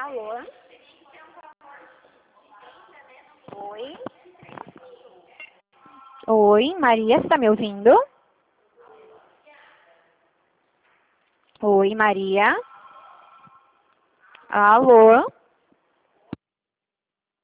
Alô? Oi? Oi, Maria, você está me ouvindo? Oi, Maria? Alô?